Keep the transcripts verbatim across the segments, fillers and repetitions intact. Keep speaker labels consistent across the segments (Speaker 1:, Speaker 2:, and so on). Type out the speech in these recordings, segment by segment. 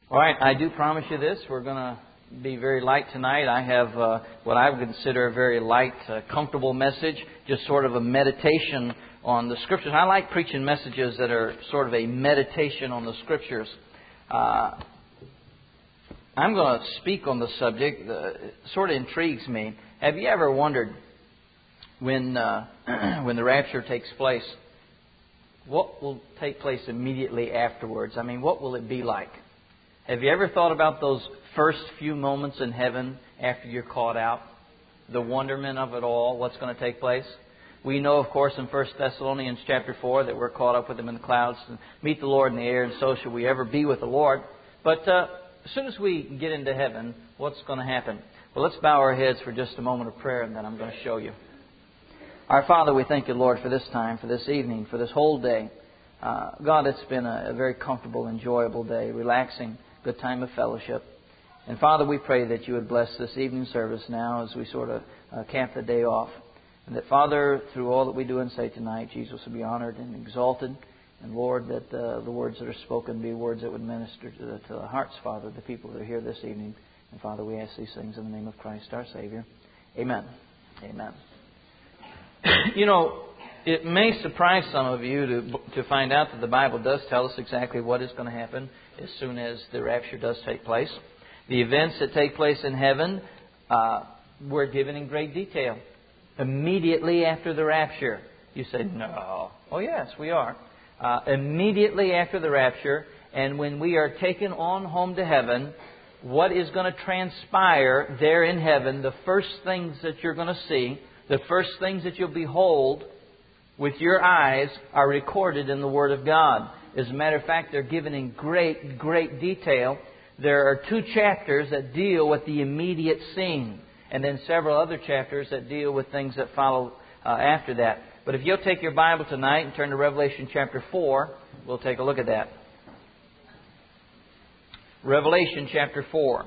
Speaker 1: All right, I do promise you this. We're going to be very light tonight. I have uh, what I would consider a very light, uh, comfortable message, just sort of a meditation on the Scriptures. I like preaching messages that are sort of a meditation on the Scriptures. Uh, I'm going to speak on the subject. Uh, it sort of intrigues me. Have you ever wondered when uh, when the rapture takes place, what will take place immediately afterwards? I mean, what will it be like? Have you ever thought about those first few moments in heaven after you're caught out? The wonderment of it all, what's going to take place? We know, of course, in First Thessalonians chapter four that we're caught up with Him in the clouds and meet the Lord in the air, and so shall we ever be with the Lord. But uh, as soon as we get into heaven, what's going to happen? Well, let's bow our heads for just a moment of prayer, and then I'm going to show you. Our Father, we thank you, Lord, for this time, for this evening, for this whole day. Uh, God, it's been a, a very comfortable, enjoyable day, relaxing, good time of fellowship. And Father, we pray that you would bless this evening service now as we sort of uh, camp the day off. And that, Father, through all that we do and say tonight, Jesus will be honored and exalted. And Lord, that uh, the words that are spoken be words that would minister to the, to the hearts, Father, the people that are here this evening. And Father, we ask these things in the name of Christ our Savior. Amen. Amen. You know, it may surprise some of you to to find out that the Bible does tell us exactly what is going to happen as soon as the rapture does take place. The events that take place in heaven uh, were given in great detail. Immediately after the rapture. You say, no. Oh, yes, we are. Uh, immediately after the rapture, and when we are taken on home to heaven, what is going to transpire there in heaven, the first things that you're going to see, the first things that you'll behold with your eyes are recorded in the Word of God. As a matter of fact, they're given in great, great detail. There are two chapters that deal with the immediate scene, and then several other chapters that deal with things that follow uh, after that. But if you'll take your Bible tonight and turn to Revelation chapter four, we'll take a look at that. Revelation chapter four.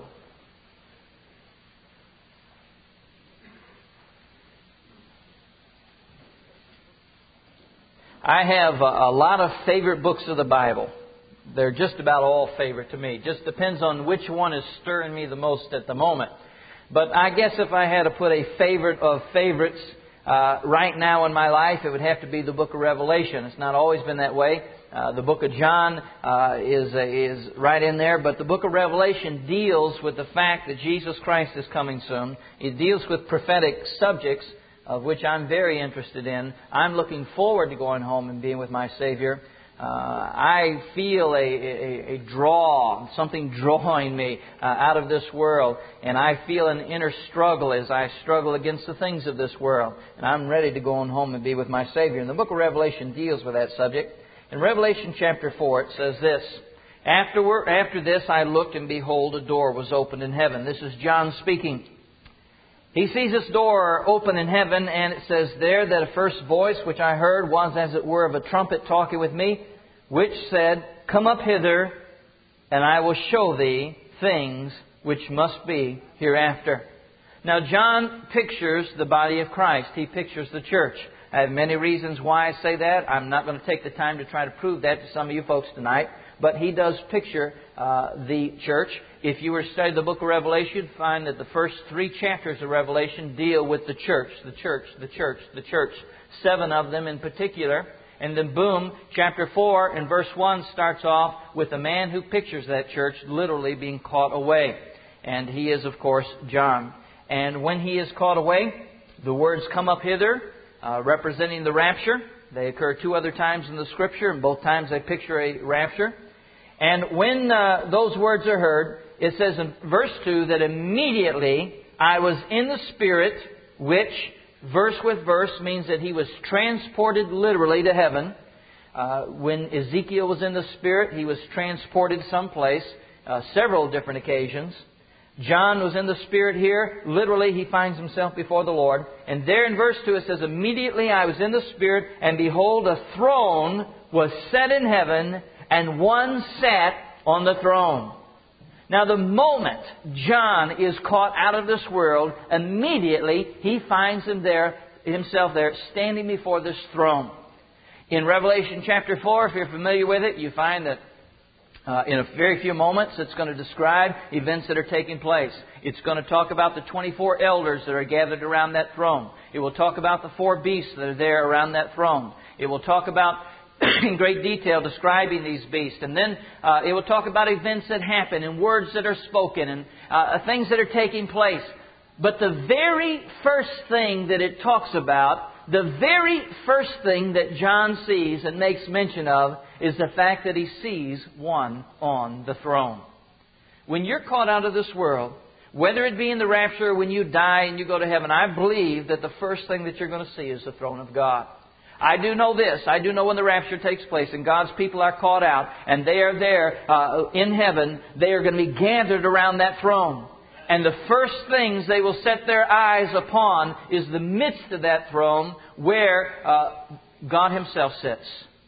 Speaker 1: I have a, a lot of favorite books of the Bible. They're just about all favorite to me. Just depends on which one is stirring me the most at the moment. But I guess if I had to put a favorite of favorites uh, right now in my life, it would have to be the book of Revelation. It's not always been that way. Uh, the book of John uh, is uh, is right in there. But the book of Revelation deals with the fact that Jesus Christ is coming soon. It deals with prophetic subjects, of which I'm very interested in. I'm looking forward to going home and being with my Savior. Uh, I feel a, a, a draw, something drawing me uh, out of this world. And I feel an inner struggle as I struggle against the things of this world. And I'm ready to go on home and be with my Savior. And the book of Revelation deals with that subject. In Revelation chapter four, it says this. Afterward, after this I looked, and behold, a door was opened in heaven. This is John speaking. He sees this door open in heaven, and it says there that a first voice which I heard was as it were of a trumpet talking with me, which said, Come up hither, and I will show thee things which must be hereafter. Now John pictures the body of Christ. He pictures the church. I have many reasons why I say that. I'm not going to take the time to try to prove that to some of you folks tonight. But he does picture uh, the church. If you were to study the book of Revelation, you'd find that the first three chapters of Revelation deal with the church, the church, the church, the church. Seven of them in particular. And then boom, chapter four and verse one starts off with a man who pictures that church literally being caught away. And he is, of course, John. And when he is caught away, the words come up hither, uh, representing the rapture. They occur two other times in the Scripture, and both times they picture a rapture. And when uh, those words are heard, it says in verse two that immediately I was in the Spirit, which, verse with verse, means that he was transported literally to heaven. Uh, when Ezekiel was in the Spirit, he was transported someplace, uh, several different occasions. John was in the Spirit here. Literally, he finds himself before the Lord. And there in verse two it says, Immediately I was in the Spirit, and behold, a throne was set in heaven, and one sat on the throne. Now, the moment John is caught out of this world, immediately he finds him there, himself there, standing before this throne. In Revelation chapter four, if you're familiar with it, you find that Uh, in a very few moments, it's going to describe events that are taking place. It's going to talk about the twenty-four elders that are gathered around that throne. It will talk about the four beasts that are there around that throne. It will talk about, in great detail, describing these beasts. And then uh, it will talk about events that happen and words that are spoken and uh, things that are taking place. But the very first thing that it talks about, the very first thing that John sees and makes mention of, is the fact that he sees one on the throne. When you're caught out of this world, whether it be in the rapture or when you die and you go to heaven, I believe that the first thing that you're going to see is the throne of God. I do know this. I do know when the rapture takes place and God's people are caught out and they are there uh, in heaven, they are going to be gathered around that throne. And the first things they will set their eyes upon is the midst of that throne where uh, God Himself sits.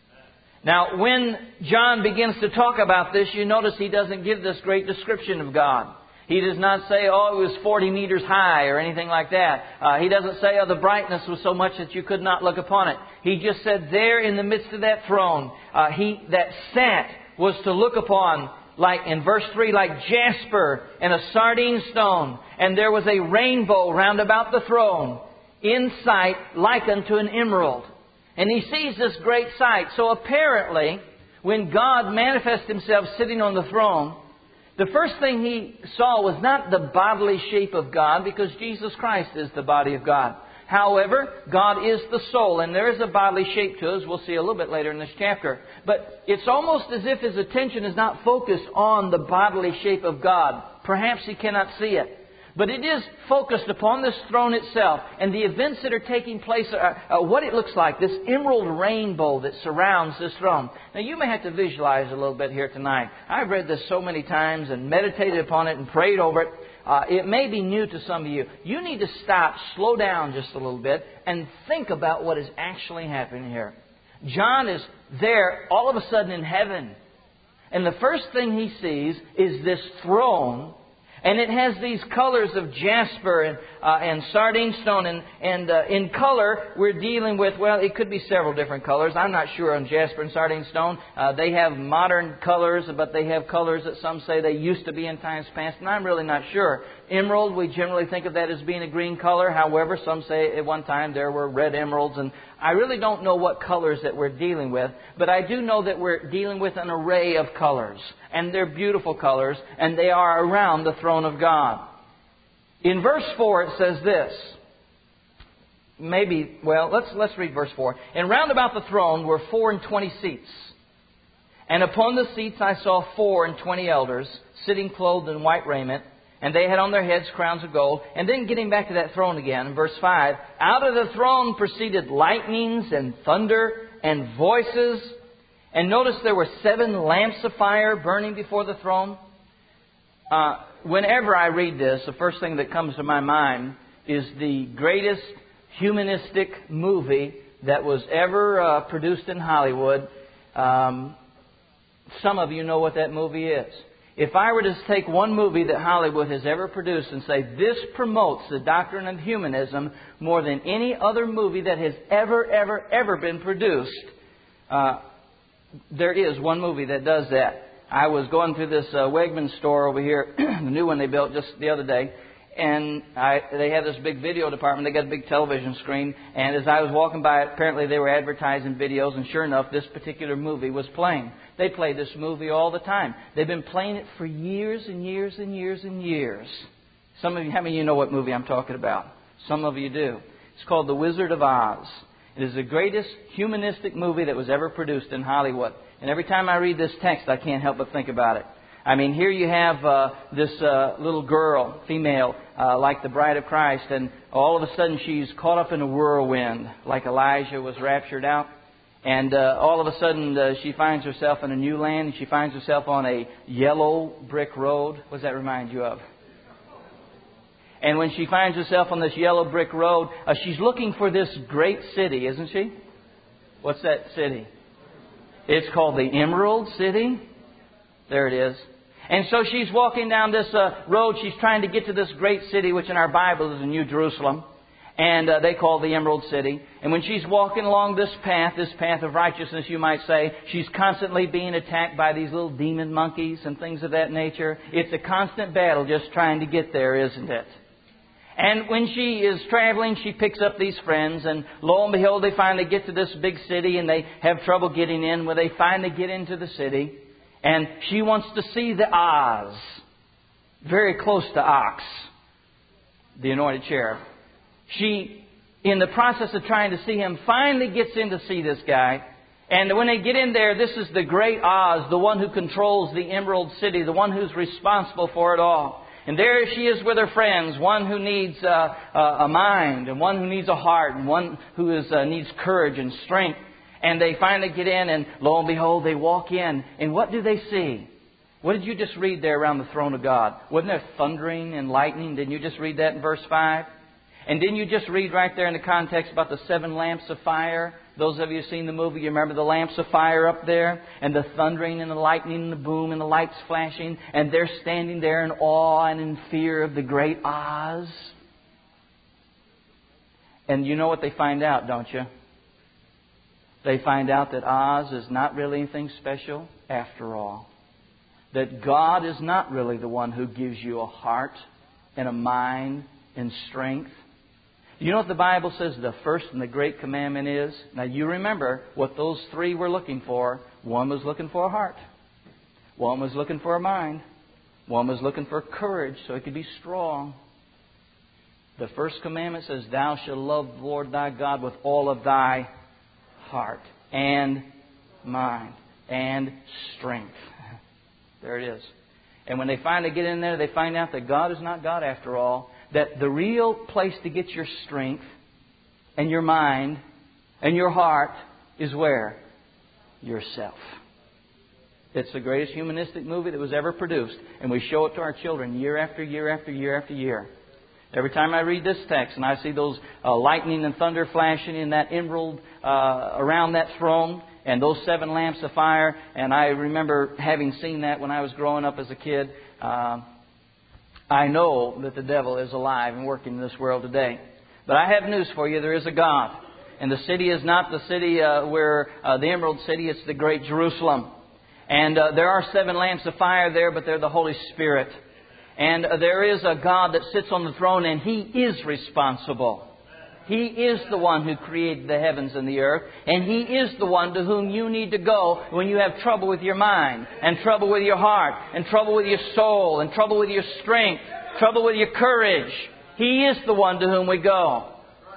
Speaker 1: Now, when John begins to talk about this, you notice he doesn't give this great description of God. He does not say, oh, it was forty meters high or anything like that. Uh, he doesn't say, oh, the brightness was so much that you could not look upon it. He just said there in the midst of that throne, uh, he that sat was to look upon, like in verse three, like jasper and a sardine stone. And there was a rainbow round about the throne, in sight like unto an emerald. And he sees this great sight. So apparently, when God manifests Himself sitting on the throne, the first thing he saw was not the bodily shape of God, because Jesus Christ is the body of God. However, God is the soul, and there is a bodily shape to us. We'll see a little bit later in this chapter. But it's almost as if his attention is not focused on the bodily shape of God. Perhaps he cannot see it. But it is focused upon this throne itself and the events that are taking place, uh, uh, what it looks like, this emerald rainbow that surrounds this throne. Now, you may have to visualize a little bit here tonight. I've read this so many times and meditated upon it and prayed over it. Uh, it may be new to some of you. You need to stop, slow down just a little bit, and think about what is actually happening here. John is there all of a sudden in heaven. And the first thing he sees is this throne. And it has these colors of jasper and, uh, and sardine stone. And, and uh, in color, we're dealing with, well, it could be several different colors. I'm not sure on jasper and sardine stone. Uh, they have modern colors, but they have colors that some say they used to be in times past. And I'm really not sure. Emerald, we generally think of that as being a green color. However, some say at one time there were red emeralds. And I really don't know what colors that we're dealing with. But I do know that we're dealing with an array of colors. And they're beautiful colors. And they are around the throne of God. In verse four it says this. Maybe, well, let's let's read verse four. And round about the throne were four and twenty seats. And upon the seats I saw four and twenty elders, sitting clothed in white raiment. And they had on their heads crowns of gold. And then getting back to that throne again, in verse five, out of the throne proceeded lightnings and thunder and voices. And notice there were seven lamps of fire burning before the throne. Uh, whenever I read this, the first thing that comes to my mind is the greatest humanistic movie that was ever uh, produced in Hollywood. Um, some of you know what that movie is. If I were to take one movie that Hollywood has ever produced and say, this promotes the doctrine of humanism more than any other movie that has ever, ever, ever been produced, uh, there is one movie that does that. I was going through this uh, Wegmans store over here, the new one they built just the other day, and I, they have this big video department. They got a big television screen, and as I was walking by it, apparently they were advertising videos, and sure enough, this particular movie was playing. They play this movie all the time. They've been playing it for years and years and years and years. Some of you, how many of you know what movie I'm talking about? Some of you do. It's called The Wizard of Oz. It is the greatest humanistic movie that was ever produced in Hollywood. And every time I read this text, I can't help but think about it. I mean, here you have uh, this uh, little girl, female, uh, like the bride of Christ, and all of a sudden she's caught up in a whirlwind, like Elijah was raptured out. And uh, all of a sudden uh, she finds herself in a new land, and she finds herself on a yellow brick road. What does that remind you of? And when she finds herself on this yellow brick road, uh, she's looking for this great city, isn't she? What's that city? It's called the Emerald City. There it is. And so she's walking down this uh, road. She's trying to get to this great city, which in our Bible is the New Jerusalem. And uh, they call the Emerald City. And when she's walking along this path, this path of righteousness, you might say, she's constantly being attacked by these little demon monkeys and things of that nature. It's a constant battle just trying to get there, isn't it? And when she is traveling, she picks up these friends. And lo and behold, they finally get to this big city and they have trouble getting in. When they finally get into the city, and she wants to see the Oz, very close to Ox, the anointed cherub. She, in the process of trying to see him, finally gets in to see this guy. And when they get in there, this is the great Oz, the one who controls the Emerald City, the one who's responsible for it all. And there she is with her friends, one who needs uh, a mind, and one who needs a heart, and one who is, uh, needs courage and strength. And they finally get in, and lo and behold, they walk in. And what do they see? What did you just read there around the throne of God? Wasn't there thundering and lightning? Didn't you just read that in verse five? And didn't you just read right there in the context about the seven lamps of fire? Those of you who've seen the movie, you remember the lamps of fire up there? And the thundering and the lightning and the boom and the lights flashing. And they're standing there in awe and in fear of the great Oz. And you know what they find out, don't you? They find out that Oz is not really anything special after all. That God is not really the one who gives you a heart and a mind and strength. You know what the Bible says the first and the great commandment is? Now you remember what those three were looking for. One was looking for a heart. One was looking for a mind. One was looking for courage so he could be strong. The first commandment says, thou shalt love the Lord thy God with all of thy heart and mind and strength. There it is. And when they finally get in there, they find out that God is not God after all. That the real place to get your strength and your mind and your heart is where? Yourself. It's the greatest humanistic movie that was ever produced. And we show it to our children year after year after year after year. Every time I read this text and I see those uh, lightning and thunder flashing in that emerald uh, around that throne and those seven lamps of fire, and I remember having seen that when I was growing up as a kid, uh, I know that the devil is alive and working in this world today. But I have news for you. There is a God. And the city is not the city uh, where uh, the Emerald City. It's the great Jerusalem. And uh, there are seven lamps of fire there, but they're the Holy Spirit. And uh, there is a God that sits on the throne, and He is responsible. He is the one who created the heavens and the earth. And He is the one to whom you need to go when you have trouble with your mind, and trouble with your heart, and trouble with your soul, and trouble with your strength, trouble with your courage. He is the one to whom we go.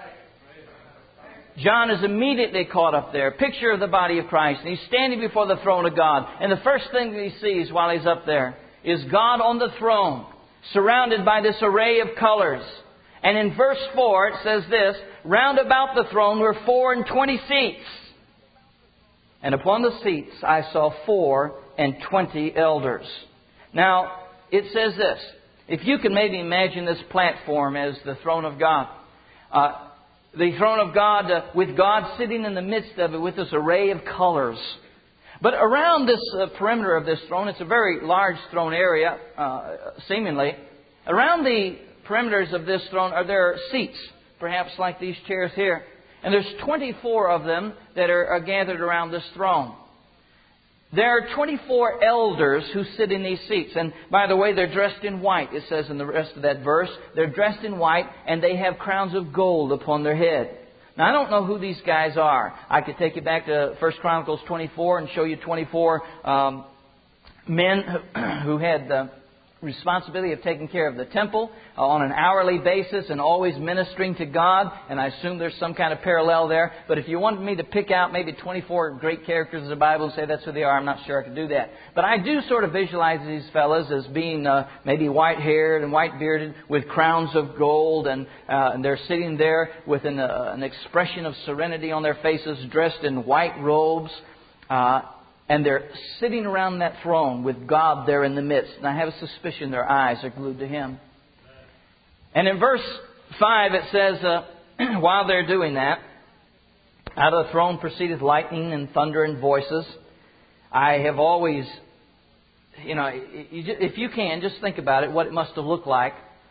Speaker 1: John is immediately caught up there. Picture of the body of Christ. And he's standing before the throne of God. And the first thing that he sees while he's up there is God on the throne, surrounded by this array of colors. And in verse four it says this, round about the throne were four and twenty seats. And upon the seats I saw four and twenty elders. Now, it says this. If you can maybe imagine this platform as the throne of God. Uh, the throne of God uh, with God sitting in the midst of it with this array of colors. But around this uh, perimeter of this throne, it's a very large throne area, uh, seemingly. Around the perimeters of this throne are there seats, perhaps like these chairs here. And there's twenty-four of them that are, are gathered around this throne. There are twenty-four elders who sit in these seats. And by the way, they're dressed in white. It says in the rest of that verse, they're dressed in white and they have crowns of gold upon their head. Now, I don't know who these guys are. I could take you back to First Chronicles twenty-four and show you twenty-four um, men who had the responsibility of taking care of the temple uh, on an hourly basis and always ministering to God. And I assume there's some kind of parallel there. But if you wanted me to pick out maybe twenty-four great characters of the Bible and say that's who they are, I'm not sure I could do that. But I do sort of visualize these fellas as being uh, maybe white-haired and white-bearded with crowns of gold. And, uh, and they're sitting there with an, uh, an expression of serenity on their faces, dressed in white robes. Uh, And they're sitting around that throne with God there in the midst. And I have a suspicion their eyes are glued to Him. And in verse five it says, uh, while they're doing that, out of the throne proceedeth lightning and thunder and voices. I have always, you know, if you can, just think about it, what it must have looked like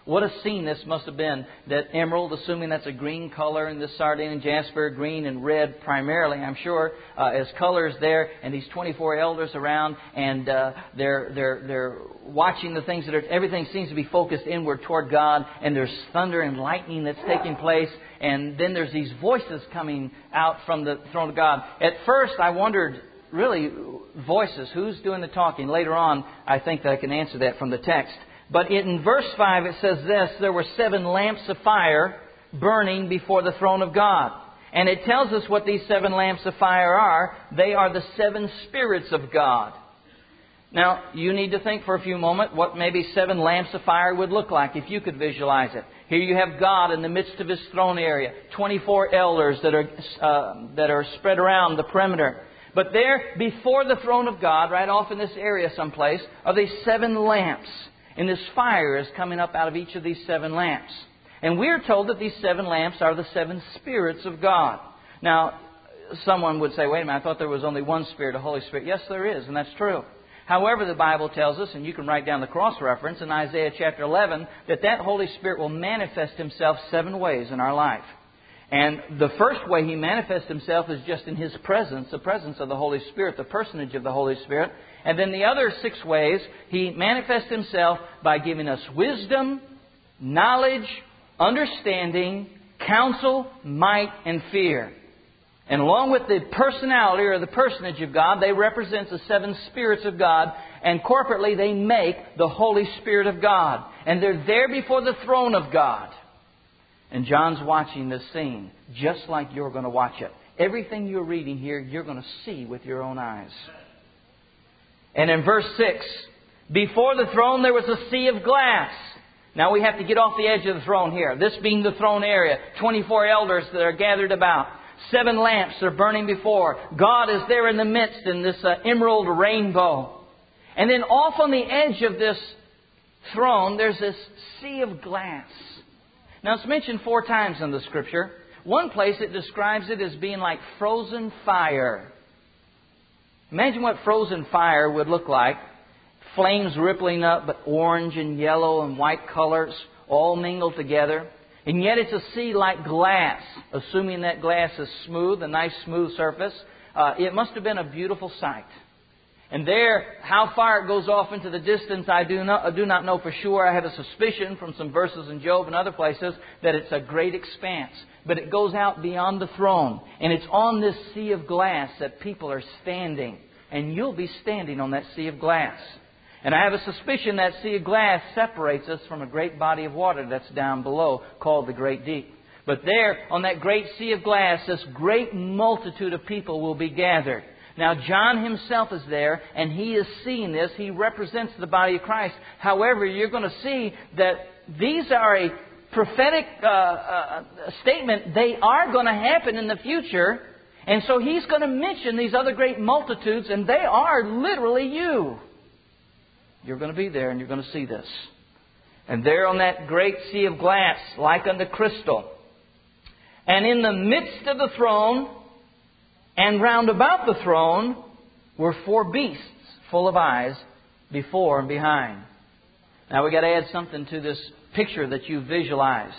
Speaker 1: What a scene this must have been. That emerald, assuming that's a green color, and the sardine and jasper, green and red primarily, I'm sure, uh, as colors there. And these twenty-four elders around, and uh, they're they're they're watching the things that are. Everything seems to be focused inward toward God. And there's thunder and lightning that's taking place. And then there's these voices coming out from the throne of God. At first, I wondered, really, voices. Who's doing the talking? Later on, I think that I can answer that from the text. But in verse five it says this, there were seven lamps of fire burning before the throne of God. And it tells us what these seven lamps of fire are. They are the seven spirits of God. Now, you need to think for a few moments what maybe seven lamps of fire would look like if you could visualize it. Here you have God in the midst of His throne area. twenty-four elders that are, uh, that are spread around the perimeter. But there, before the throne of God, right off in this area someplace, are these seven lamps. And this fire is coming up out of each of these seven lamps. And we're told that these seven lamps are the seven spirits of God. Now, someone would say, wait a minute, I thought there was only one Spirit, a Holy Spirit. Yes, there is, and that's true. However, the Bible tells us, and you can write down the cross-reference in Isaiah chapter eleven, that that Holy Spirit will manifest Himself seven ways in our life. And the first way He manifests Himself is just in His presence, the presence of the Holy Spirit, the personage of the Holy Spirit. And then the other six ways, He manifests Himself by giving us wisdom, knowledge, understanding, counsel, might, and fear. And along with the personality or the personage of God, they represent the seven spirits of God. And corporately, they make the Holy Spirit of God. And they're there before the throne of God. And John's watching this scene, just like you're going to watch it. Everything you're reading here, you're going to see with your own eyes. And in verse six, before the throne there was a sea of glass. Now we have to get off the edge of the throne here. This being the throne area. twenty-four elders that are gathered about. Seven lamps are burning before. God is there in the midst in this uh, emerald rainbow. And then off on the edge of this throne, there's this sea of glass. Now it's mentioned four times in the Scripture. One place it describes it as being like frozen fire. Imagine what frozen fire would look like. Flames rippling up, but orange and yellow and white colors all mingled together. And yet it's a sea like glass, assuming that glass is smooth, a nice smooth surface. Uh, it must have been a beautiful sight. And there, how far it goes off into the distance, I do not, I do not know for sure. I have a suspicion from some verses in Job and other places that it's a great expanse. But it goes out beyond the throne. And it's on this sea of glass that people are standing. And you'll be standing on that sea of glass. And I have a suspicion that sea of glass separates us from a great body of water that's down below called the Great Deep. But there, on that great sea of glass, this great multitude of people will be gathered. Now, John himself is there, and he is seeing this. He represents the body of Christ. However, you're going to see that these are a prophetic uh, uh, statement. They are going to happen in the future. And so he's going to mention these other great multitudes, and they are literally you. You're going to be there, and you're going to see this. And there on that great sea of glass, like unto crystal, and in the midst of the throne, and round about the throne were four beasts full of eyes before and behind. Now we've got to add something to this picture that you've visualized.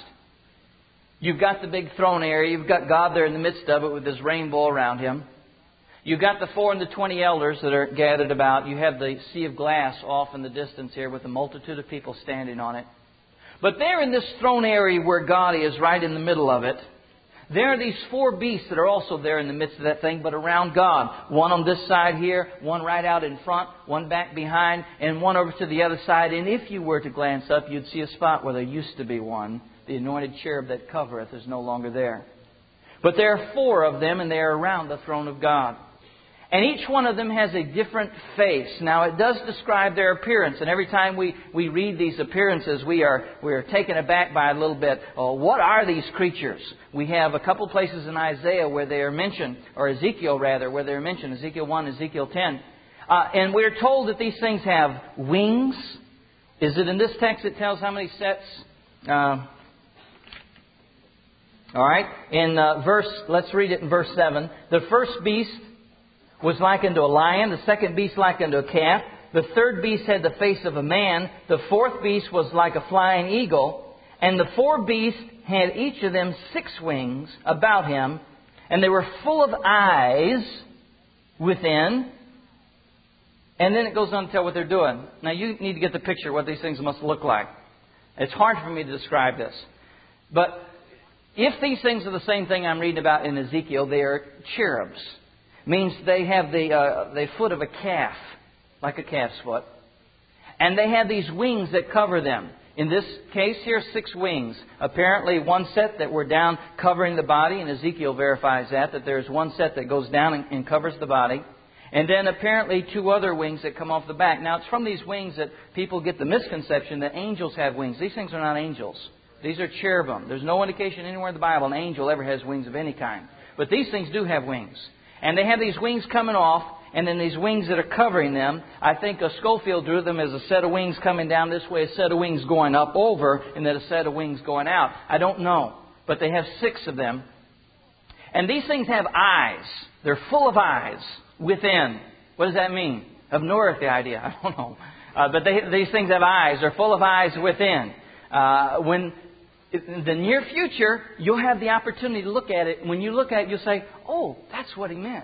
Speaker 1: You've got the big throne area. You've got God there in the midst of it with this rainbow around Him. You've got the four and the twenty elders that are gathered about. You have the sea of glass off in the distance here with a multitude of people standing on it. But there in this throne area where God is, right in the middle of it, there are these four beasts that are also there in the midst of that thing, but around God. One on this side here, one right out in front, one back behind, and one over to the other side. And if you were to glance up, you'd see a spot where there used to be one. The anointed cherub that covereth is no longer there. But there are four of them, and they are around the throne of God. And each one of them has a different face. Now, it does describe their appearance. And every time we, we read these appearances, we are we are taken aback by a little bit. Oh, what are these creatures? We have a couple places in Isaiah where they are mentioned, or Ezekiel rather, where they are mentioned. Ezekiel one, Ezekiel ten. Uh, and we're told that these things have wings. Is it in this text it tells how many sets? Uh, all right. In uh, verse, let's read it in verse seven. The first beast was like unto a lion, the second beast like unto a calf, The third beast had the face of a man. The fourth beast was like a flying eagle. And the four beasts had each of them six wings about him. And they were full of eyes within. And then it goes on to tell what they're doing. Now you need to get the picture of what these things must look like. It's hard for me to describe this. But if these things are the same thing I'm reading about in Ezekiel, they are cherubs. Means they have the, uh, the foot of a calf, like a calf's foot. And they have these wings that cover them. In this case here, six wings. Apparently one set that were down covering the body, and Ezekiel verifies that, that there's one set that goes down and, and covers the body. And then apparently two other wings that come off the back. Now it's from these wings that people get the misconception that angels have wings. These things are not angels. These are cherubim. There's no indication anywhere in the Bible an angel ever has wings of any kind. But these things do have wings. And they have these wings coming off, and then these wings that are covering them. I think a Schofield drew them as a set of wings coming down this way, a set of wings going up over, and then a set of wings going out. I don't know. But they have six of them. And these things have eyes. They're full of eyes within. What does that mean? I've no earthly idea. I don't know. Uh, but they, these things have eyes. They're full of eyes within. Uh, when in the near future, you'll have the opportunity to look at it. When you look at it, you'll say, oh, that's what he meant.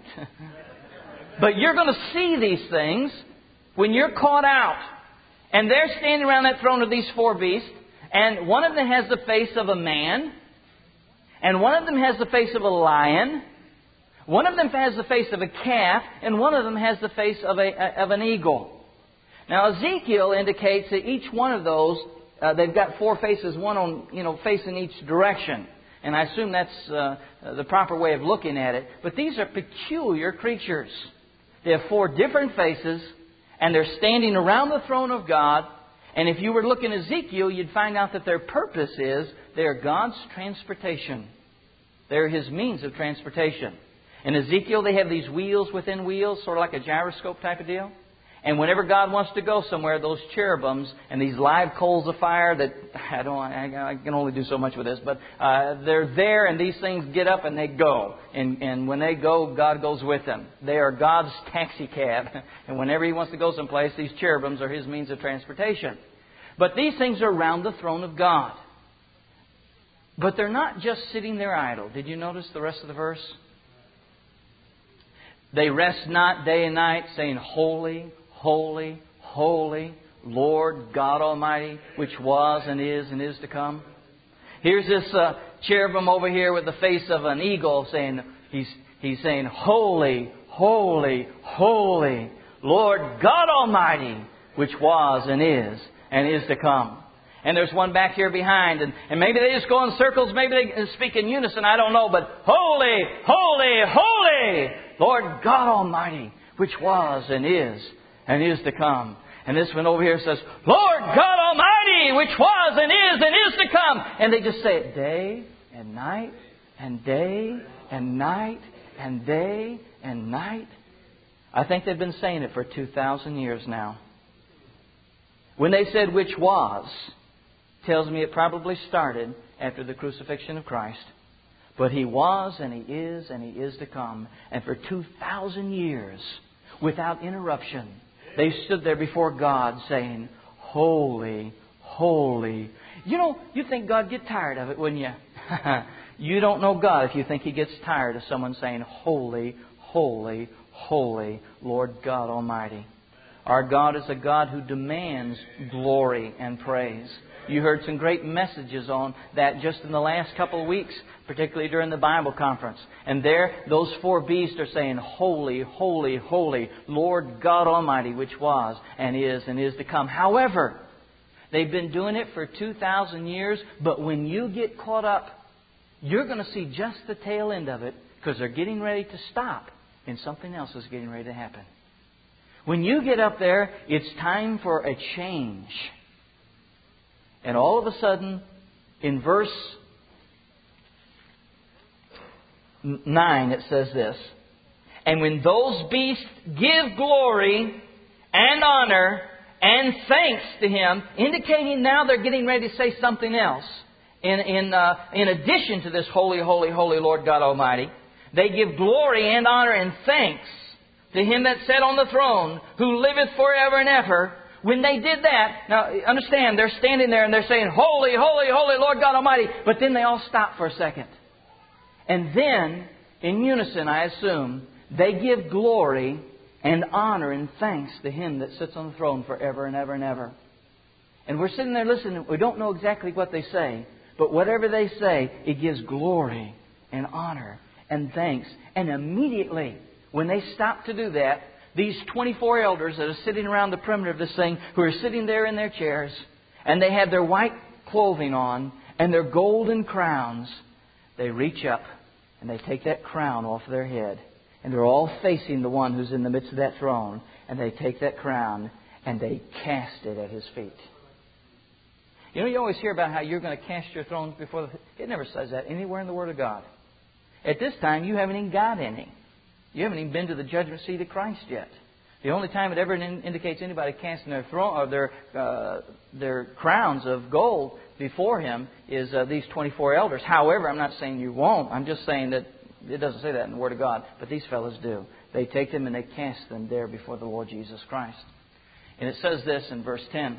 Speaker 1: But you're going to see these things when you're caught out. And they're standing around that throne of these four beasts. And one of them has the face of a man. And one of them has the face of a lion. One of them has the face of a calf. And one of them has the face of, a, of an eagle. Now Ezekiel indicates that each one of those, uh, they've got four faces, one on, you know, facing each direction. And I assume that's uh, the proper way of looking at it. But these are peculiar creatures. They have four different faces, and they're standing around the throne of God. And if you were looking at Ezekiel, you'd find out that their purpose is they're God's transportation. They're His means of transportation. In Ezekiel, they have these wheels within wheels, sort of like a gyroscope type of deal. And whenever God wants to go somewhere, those cherubims and these live coals of fire that, I don't, I, I can only do so much with this, but uh, they're there and these things get up and they go. And, and when they go, God goes with them. They are God's taxi cab. And whenever He wants to go someplace, these cherubims are His means of transportation. But these things are around the throne of God. But they're not just sitting there idle. Did you notice the rest of the verse? They rest not day and night, saying, Holy, Holy, holy, Lord God Almighty, which was and is and is to come. Here's this uh, cherubim over here with the face of an eagle saying, he's, he's saying, Holy, holy, holy, Lord God Almighty, which was and is and is to come. And there's one back here behind. And, and maybe they just go in circles. Maybe they speak in unison. I don't know. But Holy, holy, holy, Lord God Almighty, which was and is and is to come. And this one over here says, Lord God Almighty, which was and is and is to come. And they just say it day and night and day and night and day and night. I think they've been saying it for two thousand years now. When they said which was, tells me it probably started after the crucifixion of Christ. But He was and He is and He is to come. And for two thousand years, without interruption, they stood there before God saying, Holy, holy. You know, you'd think God get tired of it, wouldn't you? You don't know God if you think He gets tired of someone saying, Holy, holy, holy, Lord God Almighty. Our God is a God who demands glory and praise. You heard some great messages on that just in the last couple of weeks, particularly during the Bible conference. And there, those four beasts are saying, Holy, holy, holy, Lord God Almighty, which was and is and is to come. However, they've been doing it for two thousand years, but when you get caught up, you're going to see just the tail end of it because they're getting ready to stop and something else is getting ready to happen. When you get up there, it's time for a change. And all of a sudden, in verse nine, it says this. And when those beasts give glory and honor and thanks to Him, indicating now they're getting ready to say something else. In, in, uh, in addition to this holy, holy, holy Lord God Almighty, they give glory and honor and thanks to Him that sat on the throne, who liveth forever and ever. When they did that, now understand, they're standing there and they're saying, Holy, holy, holy, Lord God Almighty. But then they all stop for a second. And then, in unison, I assume, they give glory and honor and thanks to Him that sits on the throne forever and ever and ever. And we're sitting there listening. We don't know exactly what they say. But whatever they say, it gives glory and honor and thanks. And immediately, when they stop to do that, these twenty-four elders that are sitting around the perimeter of this thing, who are sitting there in their chairs, and they have their white clothing on and their golden crowns, they reach up and they take that crown off their head. And they're all facing the one who's in the midst of that throne. And they take that crown and they cast it at His feet. You know, you always hear about how you're going to cast your thrones before the... It never says that anywhere in the Word of God. At this time, you haven't even got any. You haven't even been to the judgment seat of Christ yet. The only time it ever in- indicates anybody casting their throne or their uh, their crowns of gold before Him is uh, these twenty-four elders. However, I'm not saying you won't. I'm just saying that it doesn't say that in the Word of God. But these fellows do. They take them and they cast them there before the Lord Jesus Christ. And it says this in verse ten.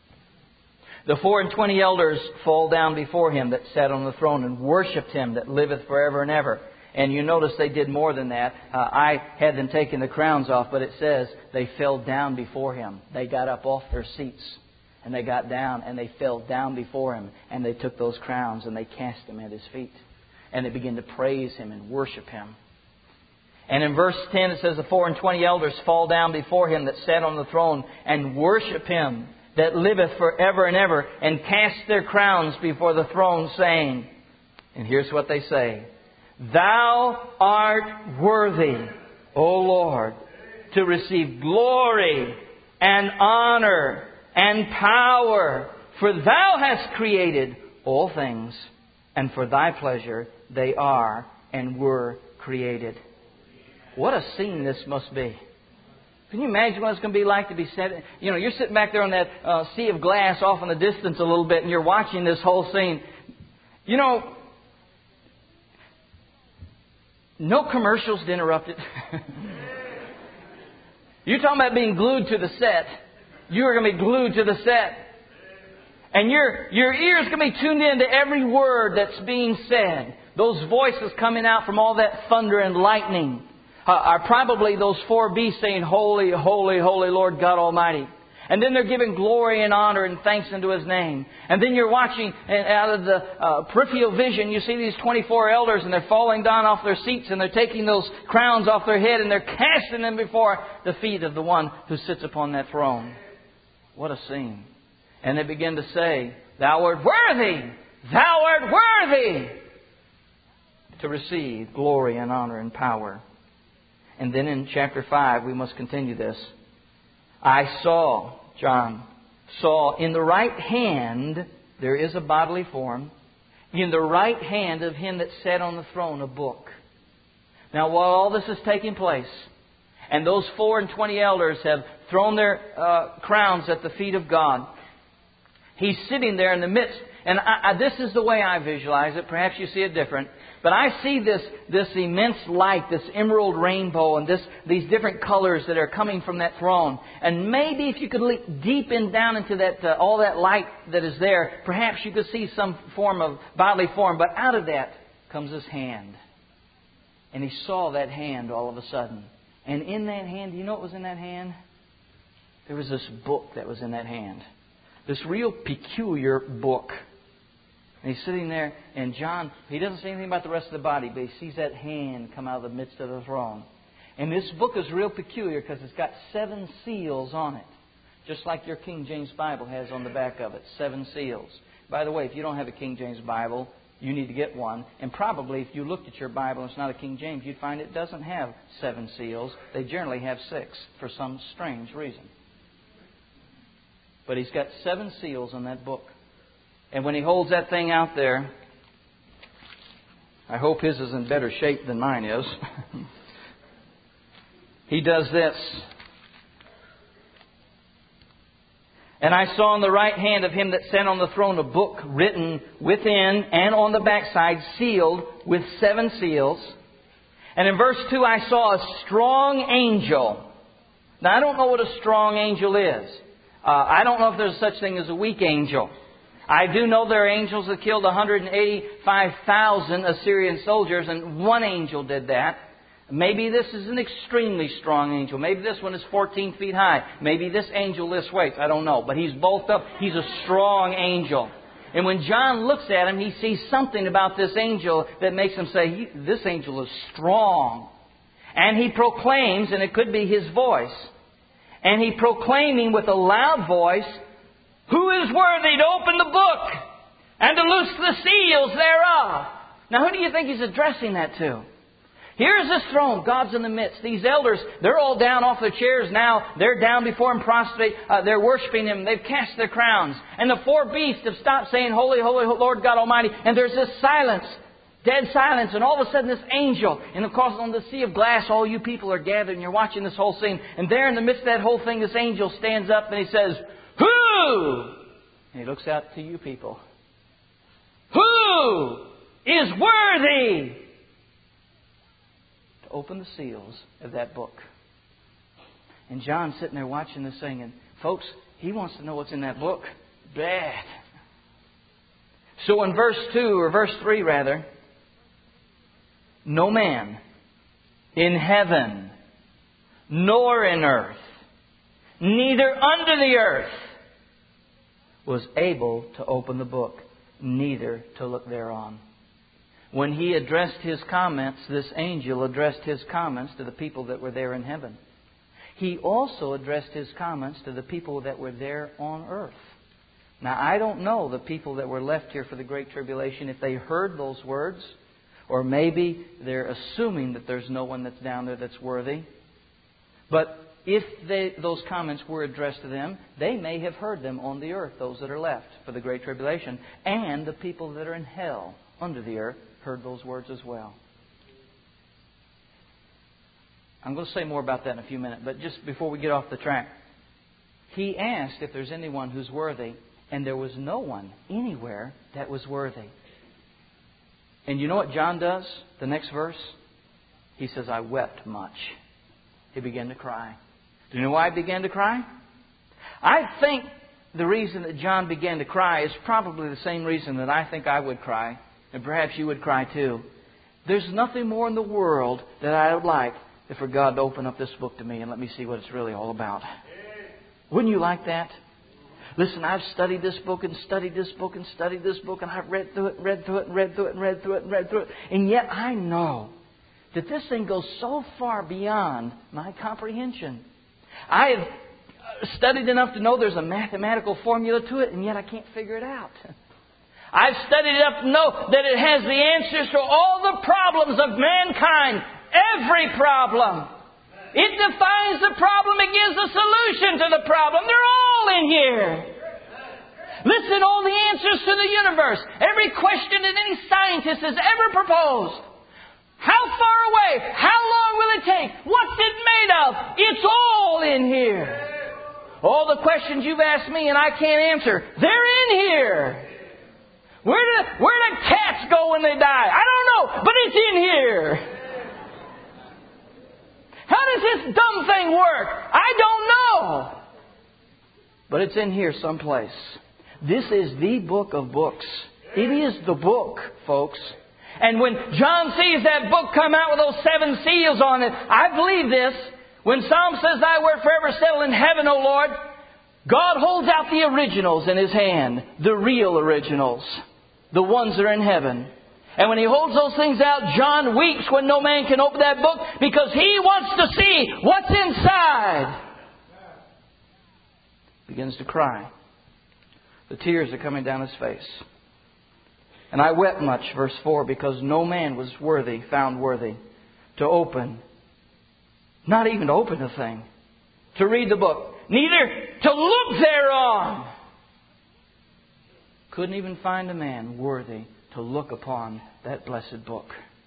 Speaker 1: The four and twenty elders fall down before Him that sat on the throne and worshipped Him that liveth forever and ever. And you notice they did more than that. Uh, I had them taking the crowns off, but it says they fell down before Him. They got up off their seats and they got down and they fell down before Him. And they took those crowns and they cast them at His feet. And they began to praise Him and worship Him. And in verse ten it says the four and twenty elders fall down before Him that sat on the throne and worship Him that liveth forever and ever, and cast their crowns before the throne, saying, and here's what they say, Thou art worthy, O Lord, to receive glory and honor and power, for Thou hast created all things, and for Thy pleasure they are and were created. What a scene this must be. Can you imagine what it's going to be like to be sitting? You know, you're sitting back there on that uh, sea of glass off in the distance a little bit, and you're watching this whole scene. You know, no commercials to interrupt it. You're talking about being glued to the set. You're going to be glued to the set. And your your ears are going to be tuned in to every word that's being said. Those voices coming out from all that thunder and lightning uh, are probably those four beasts saying, Holy, holy, holy Lord God Almighty. And then they're giving glory and honor and thanks unto His name. And then you're watching, and out of the uh, peripheral vision, you see these twenty-four elders, and they're falling down off their seats, and they're taking those crowns off their head, and they're casting them before the feet of the one who sits upon that throne. What a scene. And they begin to say, Thou art worthy! Thou art worthy! To receive glory and honor and power. And then in chapter five, we must continue this. I saw, John, saw in the right hand, there is a bodily form, in the right hand of Him that sat on the throne a book. Now while all this is taking place, and those four and twenty elders have thrown their uh, crowns at the feet of God, He's sitting there in the midst. And I, I, this is the way I visualize it. Perhaps you see it different. But I see this this immense light, this emerald rainbow, and this these different colors that are coming from that throne. And maybe if you could look deep in down into that uh, all that light that is there, perhaps you could see some form of bodily form. But out of that comes His hand. And He saw that hand all of a sudden. And in that hand, do you know what was in that hand? There was this book that was in that hand. This real peculiar book. And He's sitting there, and John, he doesn't say anything about the rest of the body, but he sees that hand come out of the midst of the throne. And this book is real peculiar because it's got seven seals on it. Just like your King James Bible has on the back of it. Seven seals. By the way, if you don't have a King James Bible, you need to get one. And probably if you looked at your Bible and it's not a King James, you'd find it doesn't have seven seals. They generally have six for some strange reason. But He's got seven seals on that book. And when He holds that thing out there, I hope His is in better shape than mine is. He does this. And I saw in the right hand of Him that sat on the throne a book written within and on the backside, sealed with seven seals. And in verse two, I saw a strong angel. Now, I don't know what a strong angel is. Uh, I don't know if there's such thing as a weak angel. I do know there are angels that killed one hundred eighty-five thousand Assyrian soldiers, and one angel did that. Maybe this is an extremely strong angel. Maybe this one is fourteen feet high. Maybe this angel lifts weights. I don't know. But he's bulked up. He's a strong angel. And when John looks at him, he sees something about this angel that makes him say, this angel is strong. And he proclaims, and it could be his voice, and he proclaiming with a loud voice, who is worthy to open the book and to loose the seals thereof? Now, who do you think he's addressing that to? Here's this throne. God's in the midst. These elders, they're all down off their chairs now. They're down before Him prostrate. Uh, they're worshiping Him. They've cast their crowns. And the four beasts have stopped saying, Holy, holy, Lord God Almighty. And there's this silence, dead silence. And all of a sudden this angel, and of course on the sea of glass, all you people are gathered and you're watching this whole scene. And there in the midst of that whole thing, this angel stands up and he says, who? And he looks out to you people. Who is worthy to open the seals of that book? And John's sitting there watching this thing, and folks, he wants to know what's in that book. Bad. So in verse two, or verse three rather, no man in heaven, nor in earth, neither under the earth, was able to open the book, neither to look thereon. When he addressed his comments, this angel addressed his comments to the people that were there in heaven. He also addressed his comments to the people that were there on earth. Now, I don't know the people that were left here for the Great Tribulation, if they heard those words, or maybe they're assuming that there's no one that's down there that's worthy. But if they, those comments were addressed to them, they may have heard them on the earth, those that are left for the Great Tribulation. And the people that are in hell under the earth heard those words as well. I'm going to say more about that in a few minutes, but just before we get off the track, he asked if there's anyone who's worthy, and there was no one anywhere that was worthy. And you know what John does? The next verse? He says, I wept much. He began to cry. Do you know why he began to cry? I think the reason that John began to cry is probably the same reason that I think I would cry, and perhaps you would cry too. There's nothing more in the world that I would like than for God to open up this book to me and let me see what it's really all about. Wouldn't you like that? Listen, I've studied this book and studied this book and studied this book, and I've read through it, read through it, and read through it, and read through it, and read through it. And yet I know that this thing goes so far beyond my comprehension. I have studied enough to know there's a mathematical formula to it, and yet I can't figure it out. I've studied enough to know that it has the answers to all the problems of mankind. Every problem. It defines the problem. It gives a solution to the problem. They're all in here. Listen, all the answers to the universe. Every question that any scientist has ever proposed. How far away? How long will it take? What's it made of? It's all in here. All the questions you've asked me and I can't answer, they're in here. Where do, where do cats go when they die? I don't know, but it's in here. How does this dumb thing work? I don't know. But it's in here someplace. This is the book of books. It is the book, folks. And when John sees that book come out with those seven seals on it, I believe this. When Psalm says, Thy word forever settled in heaven, O Lord, God holds out the originals in His hand. The real originals. The ones that are in heaven. And when He holds those things out, John weeps when no man can open that book because he wants to see what's inside. Begins to cry. The tears are coming down his face. And I wept much, verse four, because no man was worthy, found worthy, to open, not even to open the thing, to read the book, neither to look thereon. Couldn't even find a man worthy to look upon that blessed book.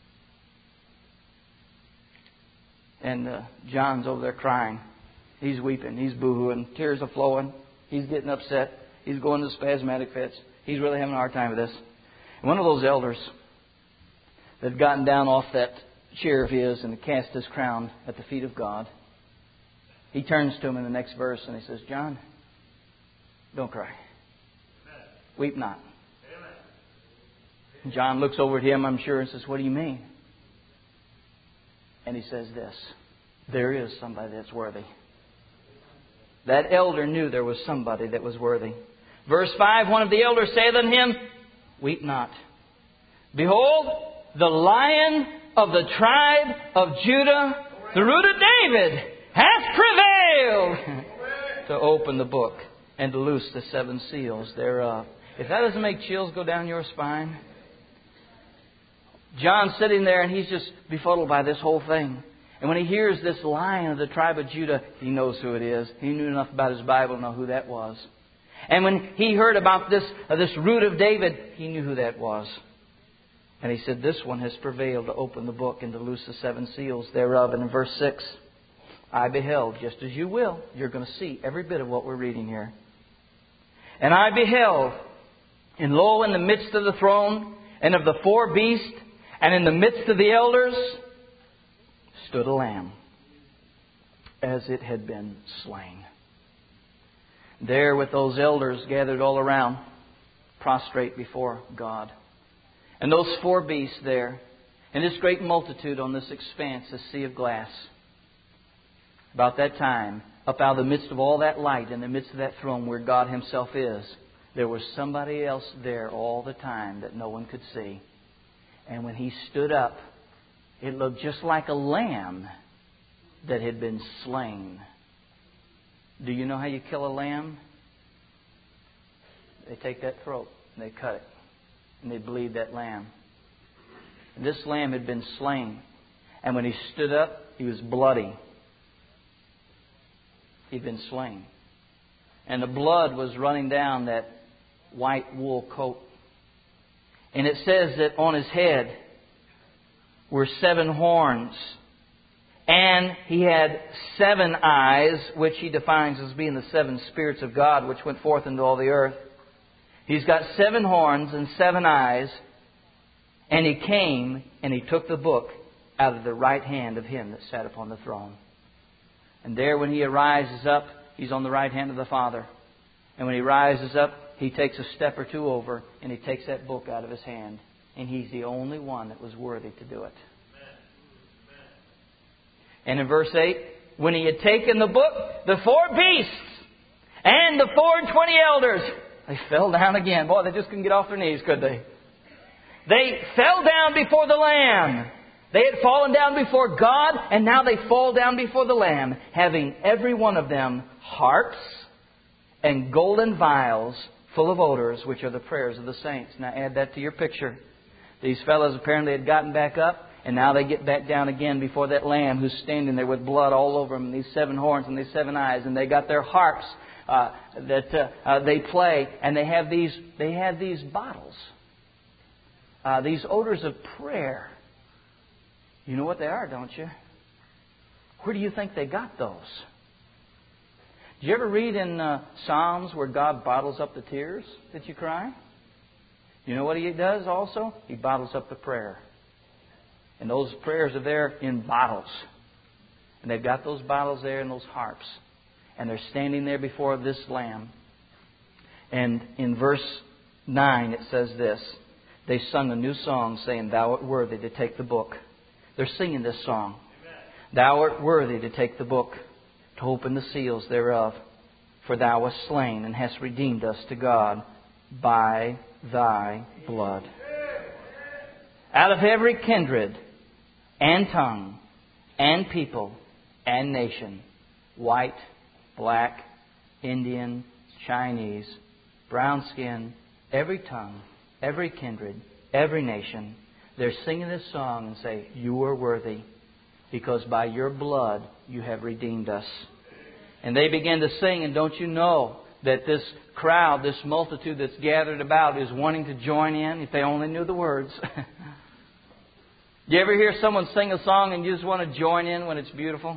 Speaker 1: And uh, John's over there crying. He's weeping. He's boo-hooing. Tears are flowing. He's getting upset. He's going to spasmodic fits. He's really having a hard time with this. And one of those elders that had gotten down off that chair of his and cast his crown at the feet of God. He turns to him in the next verse and he says, John, don't cry. Weep not. John looks over at him, I'm sure, and says, what do you mean? And he says this, there is somebody that's worthy. That elder knew there was somebody that was worthy. Verse five, one of the elders saith unto him, weep not. Behold, the Lion of the tribe of Judah, the root of David, hath prevailed to open the book and to loose the seven seals thereof. If that doesn't make chills go down your spine. John's sitting there and he's just befuddled by this whole thing. And when he hears this Lion of the tribe of Judah, he knows who it is. He knew enough about his Bible to know who that was. And when he heard about this, uh, this root of David, he knew who that was. And he said, this one has prevailed to open the book and to loose the seven seals thereof. And in verse six, I beheld, just as you will, you're going to see every bit of what we're reading here. And I beheld, and lo, in the midst of the throne and of the four beasts, and in the midst of the elders, stood a lamb, as it had been slain. There with those elders gathered all around, prostrate before God. And those four beasts there, and this great multitude on this expanse, this sea of glass. About that time, up out of the midst of all that light, in the midst of that throne where God Himself is, there was somebody else there all the time that no one could see. And when He stood up, it looked just like a lamb that had been slain. Do you know how you kill a lamb? They take that throat and they cut it. And they bleed that lamb. And this lamb had been slain. And when he stood up, he was bloody. He'd been slain. And the blood was running down that white wool coat. And it says that on his head were seven horns. And he had seven eyes, which he defines as being the seven spirits of God, which went forth into all the earth. He's got seven horns and seven eyes. And he came and he took the book out of the right hand of him that sat upon the throne. And there when he arises up, he's on the right hand of the Father. And when he rises up, he takes a step or two over and he takes that book out of his hand. And he's the only one that was worthy to do it. And in verse eight, when he had taken the book, the four beasts and the four and twenty elders, they fell down again. Boy, they just couldn't get off their knees, could they? They fell down before the Lamb. They had fallen down before God, and now they fall down before the Lamb, having every one of them harps and golden vials full of odors, which are the prayers of the saints. Now add that to your picture. These fellows apparently had gotten back up, and now they get back down again before that Lamb who's standing there with blood all over him, and these seven horns and these seven eyes, and they got their harps uh, that uh, uh, they play, and they have these they have these bottles, uh, these odors of prayer. You know what they are, don't you? Where do you think they got those? Did you ever read in uh, Psalms where God bottles up the tears that you cry? You know what He does also? He bottles up the prayer. And those prayers are there in bottles. And they've got those bottles there and those harps. And they're standing there before this Lamb. And in verse nine it says this. They sung a new song saying, Thou art worthy to take the book. They're singing this song. Amen. Thou art worthy to take the book, to open the seals thereof. For Thou wast slain and hast redeemed us to God by Thy blood. Out of every kindred and tongue and people and nation, white, black, Indian, Chinese, brown skin, every tongue, every kindred, every nation, they're singing this song and say, You are worthy, because by Your blood You have redeemed us. And they begin to sing, and don't you know that this crowd, this multitude that's gathered about is wanting to join in if they only knew the words. Do you ever hear someone sing a song and you just want to join in when it's beautiful?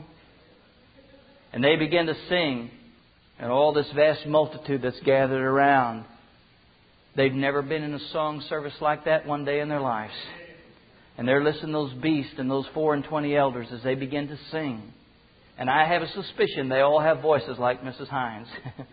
Speaker 1: And they begin to sing, and all this vast multitude that's gathered around, they've never been in a song service like that one day in their lives. And they're listening to those beasts and those four and twenty elders as they begin to sing. And I have a suspicion they all have voices like Missus Hines.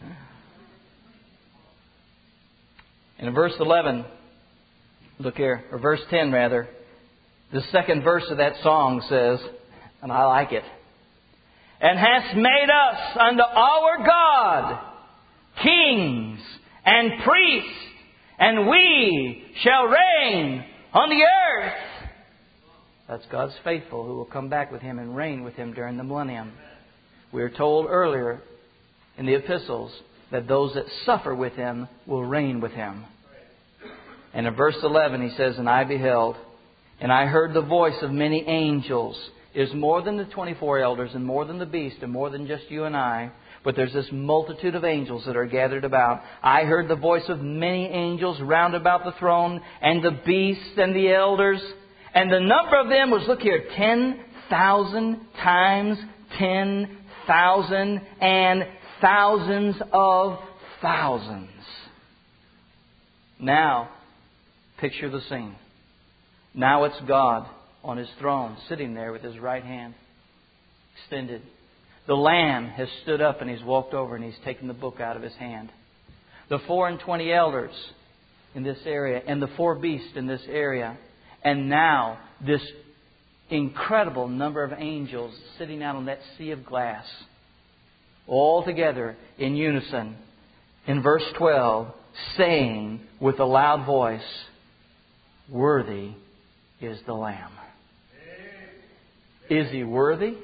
Speaker 1: And in verse eleven, look here, or verse ten rather, the second verse of that song says, and I like it, and hast made us unto our God kings and priests, and we shall reign on the earth. That's God's faithful who will come back with Him and reign with Him during the millennium. We are told earlier in the epistles that those that suffer with Him will reign with Him. And in verse eleven He says, and I beheld, and I heard the voice of many angels. It is more than the twenty-four elders and more than the beast and more than just you and I. But there's this multitude of angels that are gathered about. I heard the voice of many angels round about the throne and the beast and the elders. And the number of them was, look here, ten thousand times ten thousand and thousands of thousands. Now, picture the scene. Now it's God on His throne, sitting there with His right hand extended. The Lamb has stood up and He's walked over and He's taken the book out of His hand. The four and twenty elders in this area and the four beasts in this area. And now this incredible number of angels sitting out on that sea of glass. All together in unison. In verse twelve, saying with a loud voice, worthy is the Lamb. Is He worthy?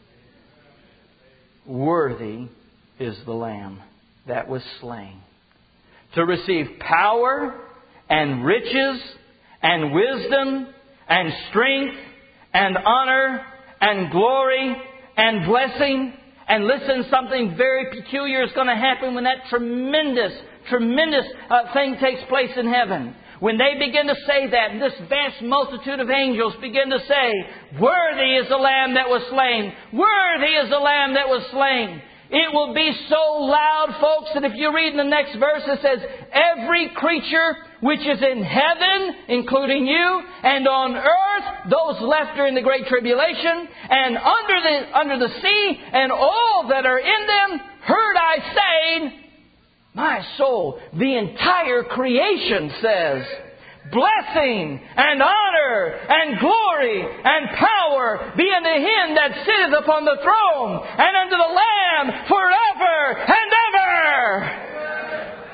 Speaker 1: Worthy is the Lamb that was slain to receive power and riches and wisdom and strength and honor and glory and blessing. And listen, something very peculiar is going to happen when that tremendous, tremendous uh, thing takes place in heaven. When they begin to say that, and this vast multitude of angels begin to say, worthy is the Lamb that was slain. Worthy is the Lamb that was slain. It will be so loud, folks, that if you read in the next verse, it says, every creature which is in heaven, including you, and on earth, those left during the Great Tribulation, and under the, under the sea, and all that are in them, heard I saying, my soul, the entire creation says, blessing and honor and glory and power be unto Him that sitteth upon the throne and unto the Lamb forever and ever.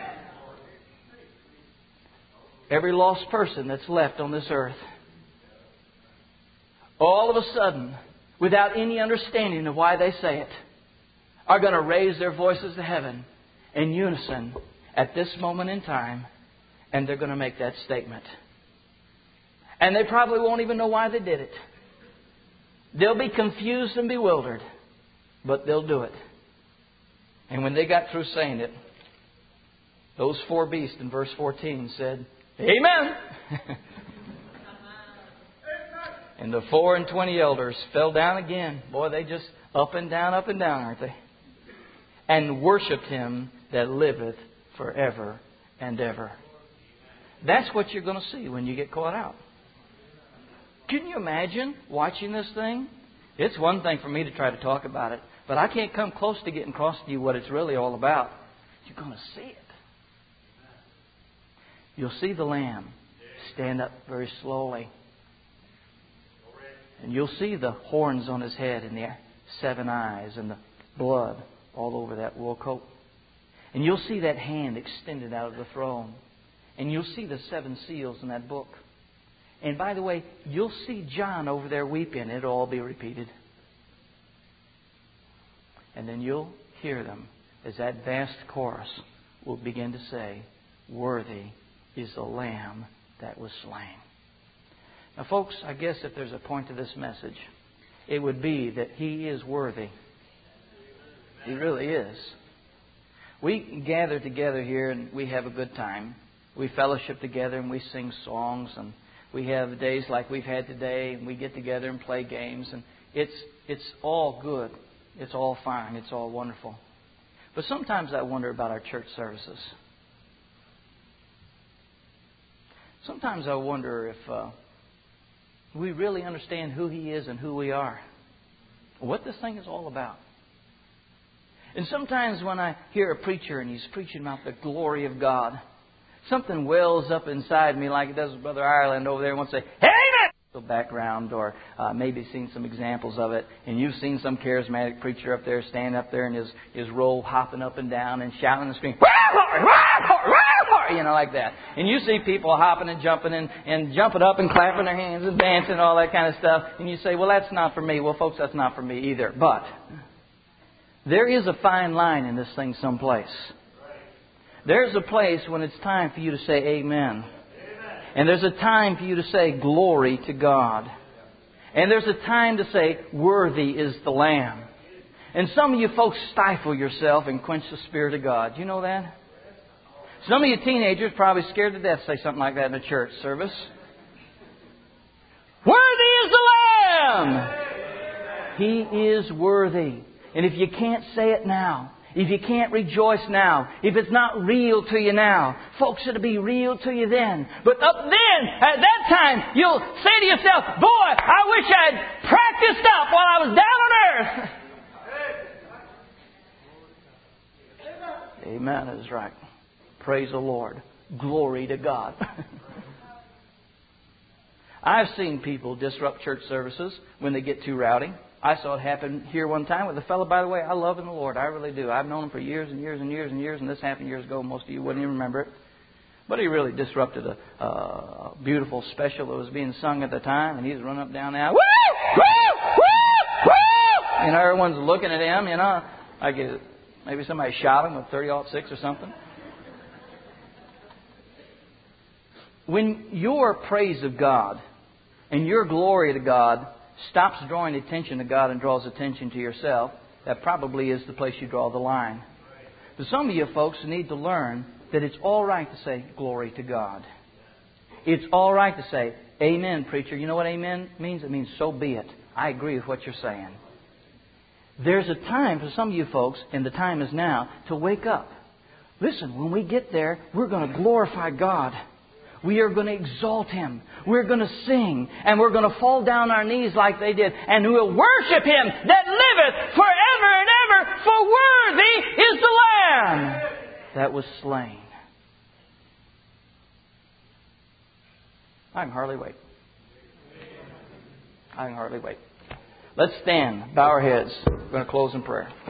Speaker 1: Every lost person that's left on this earth, all of a sudden, without any understanding of why they say it, are going to raise their voices to heaven in unison at this moment in time, and they're going to make that statement. And they probably won't even know why they did it. They'll be confused and bewildered, but they'll do it. And when they got through saying it, those four beasts in verse fourteen said, Amen! And the four and twenty elders fell down again. Boy, they just up and down, up and down, aren't they? And worshipped Him that liveth forever and ever. That's what you're going to see when you get caught out. Can you imagine watching this thing? It's one thing for me to try to talk about it, but I can't come close to getting across to you what it's really all about. You're going to see it. You'll see the Lamb stand up very slowly. And you'll see the horns on His head and the seven eyes and the blood all over that wool coat. And you'll see that hand extended out of the throne. And you'll see the seven seals in that book. And by the way, you'll see John over there weeping. It'll all be repeated. And then you'll hear them as that vast chorus will begin to say, worthy is the Lamb that was slain. Now, folks, I guess if there's a point to this message, it would be that He is worthy. He really is. We gather together here and we have a good time. We fellowship together and we sing songs, and we have days like we've had today, and we get together and play games, and it's it's all good. It's all fine. It's all wonderful. But sometimes I wonder about our church services. Sometimes I wonder if uh, we really understand who He is and who we are, what this thing is all about. And sometimes when I hear a preacher and he's preaching about the glory of God, something wells up inside me like it does with Brother Ireland over there and wants to say, Amen! Background, or uh, maybe seen some examples of it, and you've seen some charismatic preacher up there stand up there in his, his robe hopping up and down and shouting and screaming, you know, like that. And you see people hopping and jumping and, and jumping up and clapping their hands and dancing and all that kind of stuff. And you say, well, that's not for me. Well, folks, that's not for me either. But there is a fine line in this thing someplace. There's a place when it's time for you to say amen. And there's a time for you to say glory to God. And there's a time to say worthy is the Lamb. And some of you folks stifle yourself and quench the Spirit of God. Do you know that? Some of you teenagers probably scared to death to say something like that in a church service. Worthy is the Lamb! He is worthy. And if you can't say it now, if you can't rejoice now, if it's not real to you now, folks, it'll be real to you then. But up then, at that time, you'll say to yourself, boy, I wish I'd practiced up while I was down on earth. Amen is right. Praise the Lord. Glory to God. I've seen people disrupt church services when they get too rowdy. I saw it happen here one time with a fellow, by the way, I love in the Lord. I really do. I've known him for years and years and years and years, and this happened years ago. Most of you wouldn't even remember it. But he really disrupted a uh, beautiful special that was being sung at the time, and he's running up down the aisle. Woo! Woo! Woo! Woo! And everyone's looking at him, you know. I get maybe somebody shot him with thirty aught six or something. When your praise of God and your glory to God stops drawing attention to God and draws attention to yourself, that probably is the place you draw the line. But some of you folks need to learn that it's all right to say glory to God. It's all right to say, amen, preacher. You know what amen means? It means so be it. I agree with what you're saying. There's a time for some of you folks, and the time is now, to wake up. Listen, when we get there, we're going to glorify God. We are going to exalt Him. We're going to sing. And we're going to fall down on our knees like they did. And we'll worship Him that liveth forever and ever. For worthy is the Lamb that was slain. I can hardly wait. I can hardly wait. Let's stand. Bow our heads. We're going to close in prayer.